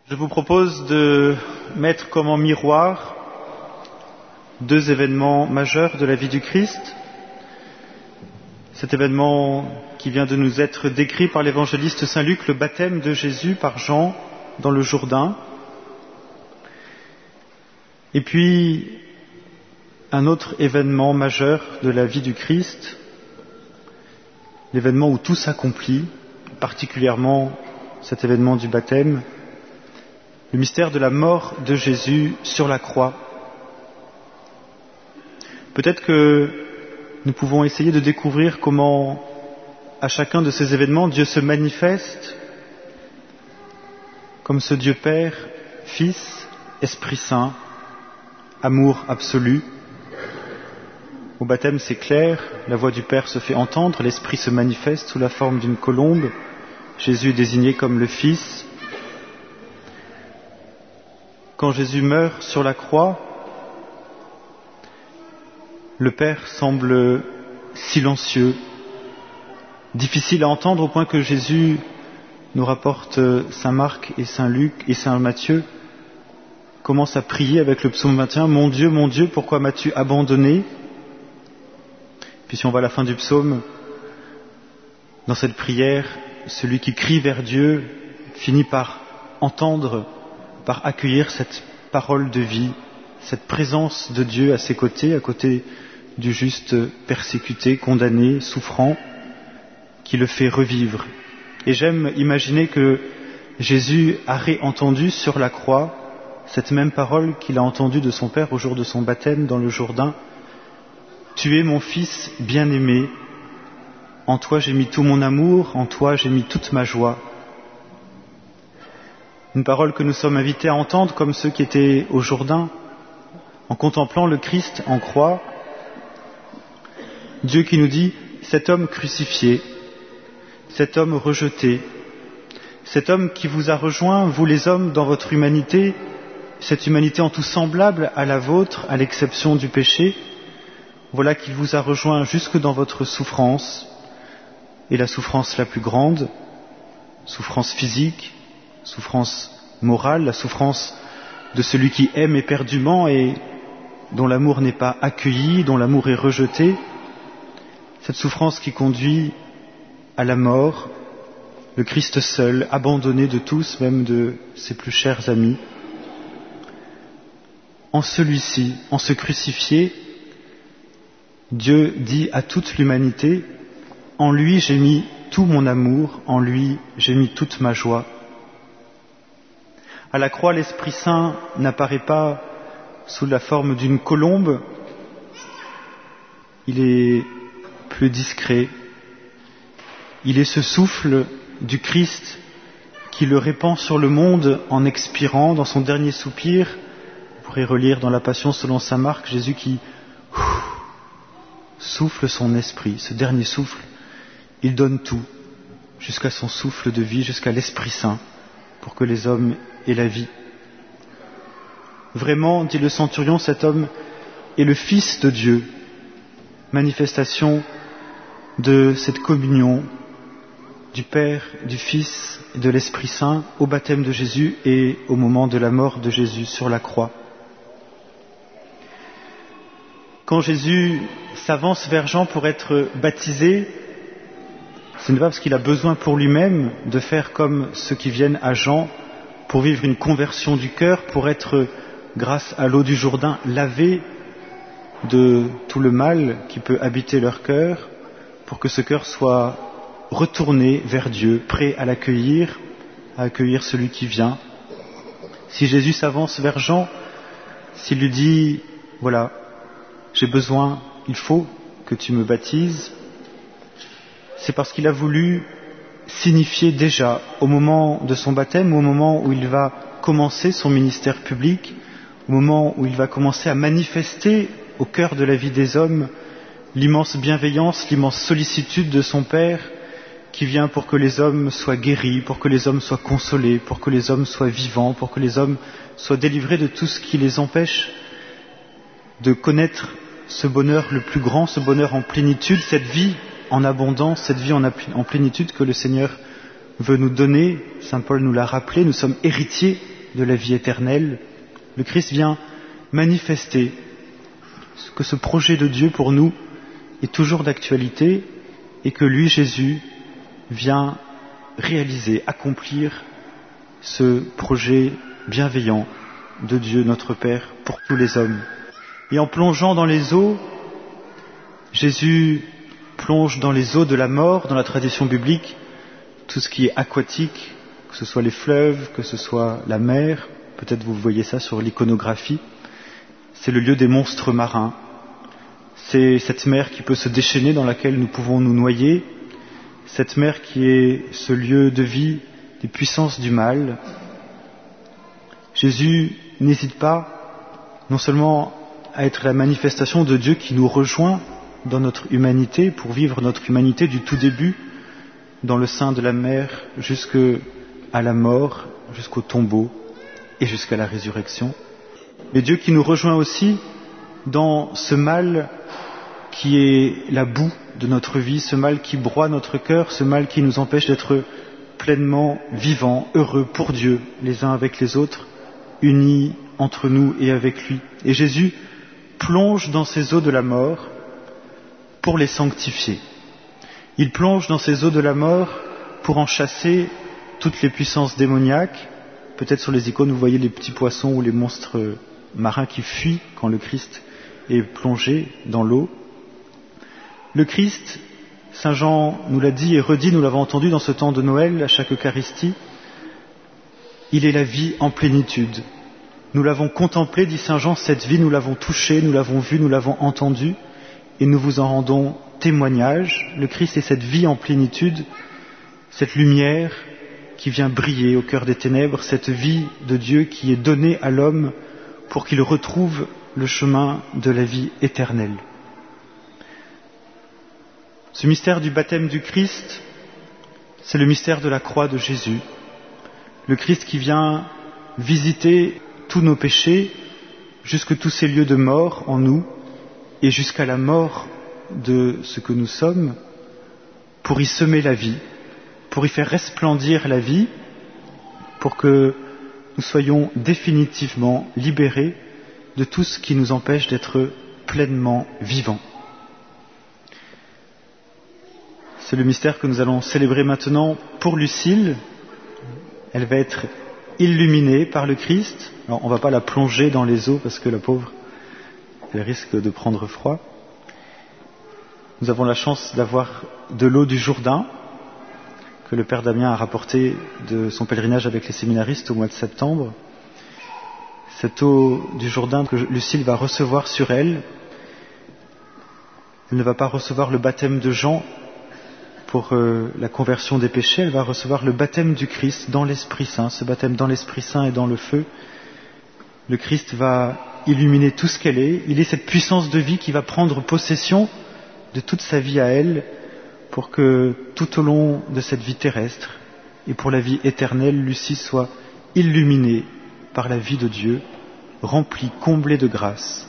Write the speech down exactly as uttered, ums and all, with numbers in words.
Je vous propose de mettre comme en miroir deux événements majeurs de la vie du Christ. Cet événement qui vient de nous être décrit par l'évangéliste Saint Luc, le baptême de Jésus par Jean dans le Jourdain. Et puis, un autre événement majeur de la vie du Christ, l'événement où tout s'accomplit, particulièrement cet événement du baptême, le mystère de la mort de Jésus sur la croix. Peut-être que nous pouvons essayer de découvrir comment, à chacun de ces événements, Dieu se manifeste comme ce Dieu Père, Fils, Esprit Saint, amour absolu. Au baptême, c'est clair, la voix du Père se fait entendre, l'Esprit se manifeste sous la forme d'une colombe, Jésus est désigné comme le Fils. Quand Jésus meurt sur la croix, le Père semble silencieux, difficile à entendre au point que Jésus nous rapporte Saint Marc et Saint Luc et Saint Matthieu, commence à prier avec le psaume vingt et un, « Mon Dieu, mon Dieu, pourquoi m'as-tu abandonné ?» Puis si on va à la fin du psaume, dans cette prière, celui qui crie vers Dieu finit par entendre, par accueillir cette parole de vie, cette présence de Dieu à ses côtés, à côté du juste persécuté, condamné, souffrant, qui le fait revivre. Et j'aime imaginer que Jésus a réentendu sur la croix cette même parole qu'il a entendue de son Père au jour de son baptême dans le Jourdain. « Tu es mon Fils bien-aimé, en toi j'ai mis tout mon amour, en toi j'ai mis toute ma joie. » Une parole que nous sommes invités à entendre comme ceux qui étaient au Jourdain, en contemplant le Christ en croix. Dieu qui nous dit, cet homme crucifié, cet homme rejeté, cet homme qui vous a rejoint, vous les hommes, dans votre humanité, cette humanité en tout semblable à la vôtre, à l'exception du péché, voilà qu'il vous a rejoint jusque dans votre souffrance, et la souffrance la plus grande, souffrance physique, souffrance morale, la souffrance de celui qui aime éperdument et dont l'amour n'est pas accueilli, dont l'amour est rejeté, cette souffrance qui conduit à la mort, le Christ seul, abandonné de tous, même de ses plus chers amis. En celui-ci, en ce crucifié, Dieu dit à toute l'humanité, « En lui j'ai mis tout mon amour, en lui j'ai mis toute ma joie. » À la croix, l'Esprit Saint n'apparaît pas sous la forme d'une colombe, il est plus discret. Il est ce souffle du Christ qui le répand sur le monde en expirant dans son dernier soupir. Vous pourrez relire dans la Passion selon saint Marc, Jésus qui ouf, souffle son esprit, ce dernier souffle, il donne tout, jusqu'à son souffle de vie, jusqu'à l'Esprit Saint, pour que les hommes aient la vie. Vraiment, dit le centurion, cet homme est le Fils de Dieu, manifestation de cette communion du Père, du Fils et de l'Esprit Saint au baptême de Jésus et au moment de la mort de Jésus sur la croix. Quand Jésus s'avance vers Jean pour être baptisé, ce n'est pas parce qu'il a besoin pour lui-même de faire comme ceux qui viennent à Jean pour vivre une conversion du cœur, pour être, grâce à l'eau du Jourdain, lavé de tout le mal qui peut habiter leur cœur, pour que ce cœur soit retourné vers Dieu, prêt à l'accueillir, à accueillir celui qui vient. Si Jésus s'avance vers Jean, s'il lui dit, voilà, j'ai besoin, il faut que tu me baptises, c'est parce qu'il a voulu signifier déjà, au moment de son baptême, au moment où il va commencer son ministère public, au moment où il va commencer à manifester au cœur de la vie des hommes l'immense bienveillance, l'immense sollicitude de son Père qui vient pour que les hommes soient guéris, pour que les hommes soient consolés, pour que les hommes soient vivants, pour que les hommes soient délivrés de tout ce qui les empêche de connaître ce bonheur le plus grand, ce bonheur en plénitude, cette vie en abondance, cette vie en plénitude que le Seigneur veut nous donner. Saint Paul nous l'a rappelé, nous sommes héritiers de la vie éternelle. Le Christ vient manifester que ce projet de Dieu pour nous est toujours d'actualité et que lui, Jésus, vient réaliser, accomplir ce projet bienveillant de Dieu notre Père pour tous les hommes. Et en plongeant dans les eaux, Jésus plonge dans les eaux de la mort, dans la tradition biblique, tout ce qui est aquatique, que ce soit les fleuves, que ce soit la mer, peut-être vous voyez ça sur l'iconographie, c'est le lieu des monstres marins. C'est cette mer qui peut se déchaîner, dans laquelle nous pouvons nous noyer, cette mer qui est ce lieu de vie des puissances du mal. Jésus n'hésite pas non seulement à être la manifestation de Dieu qui nous rejoint dans notre humanité, pour vivre notre humanité du tout début, dans le sein de la mer, jusqu'à la mort, jusqu'au tombeau et jusqu'à la résurrection. Mais Dieu qui nous rejoint aussi dans ce mal qui est la boue de notre vie, ce mal qui broie notre cœur, ce mal qui nous empêche d'être pleinement vivants, heureux pour Dieu, les uns avec les autres, unis entre nous et avec lui. Et Jésus plonge dans ces eaux de la mort pour les sanctifier. Il plonge dans ces eaux de la mort pour en chasser toutes les puissances démoniaques. Peut-être sur les icônes, vous voyez les petits poissons ou les monstres marins qui fuient quand le Christ est plongé dans l'eau. Le Christ, Saint Jean nous l'a dit et redit, nous l'avons entendu dans ce temps de Noël, à chaque Eucharistie, il est la vie en plénitude. Nous l'avons contemplé, dit Saint Jean, cette vie, nous l'avons touchée, nous l'avons vue, nous l'avons entendue, et nous vous en rendons témoignage. Le Christ est cette vie en plénitude, cette lumière qui vient briller au cœur des ténèbres, cette vie de Dieu qui est donnée à l'homme pour qu'il retrouve le chemin de la vie éternelle. Ce mystère du baptême du Christ, c'est le mystère de la croix de Jésus. Le Christ qui vient visiter tous nos péchés, jusque tous ces lieux de mort en nous, et jusqu'à la mort de ce que nous sommes, pour y semer la vie, pour y faire resplendir la vie, pour que nous soyons définitivement libérés de tout ce qui nous empêche d'être pleinement vivants. C'est le mystère que nous allons célébrer maintenant pour Lucille. Elle va être illuminée par le Christ. Alors, on ne va pas la plonger dans les eaux parce que la pauvre, elle risque de prendre froid. Nous avons la chance d'avoir de l'eau du Jourdain que le Père Damien a rapportée de son pèlerinage avec les séminaristes au mois de septembre. Cette eau du Jourdain que Lucille va recevoir sur elle, elle ne va pas recevoir le baptême de Jean pour euh, la conversion des péchés, elle va recevoir le baptême du Christ dans l'Esprit Saint, ce baptême dans l'Esprit Saint et dans le feu. Le Christ va illuminer tout ce qu'elle est, il est cette puissance de vie qui va prendre possession de toute sa vie à elle, pour que tout au long de cette vie terrestre et pour la vie éternelle, Lucie soit illuminée par la vie de Dieu, remplie, comblée de grâce.